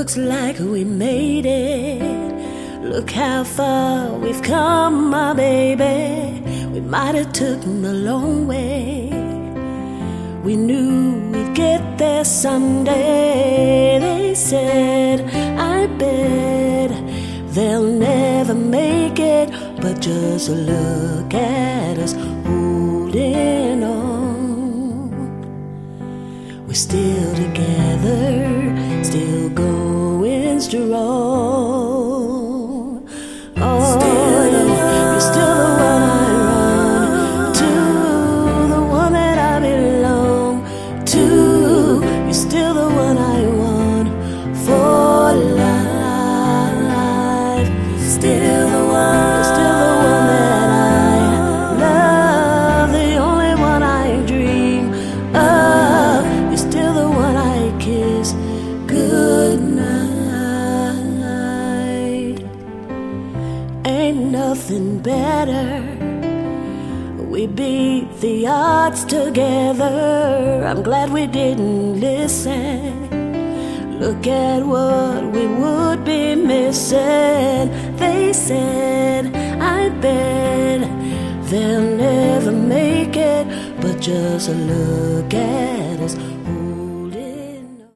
Looks like we made it. Look how far we've come, my baby. We might have taken a long way. We knew we'd get there someday. They said, I bet they'll never make it, but just look at us holding on. We're still together, still going strong. Oh, you're still the one I run to, the one that I belong to. You're still the one I want for life. Still the one, still the one that I love, the only one I dream of. You're still the one I kiss goodnight. Ain't nothing better. We beat the odds together. I'm glad we didn't listen. Look at what we would be missing. They said, I bet they'll never make it, but just look at us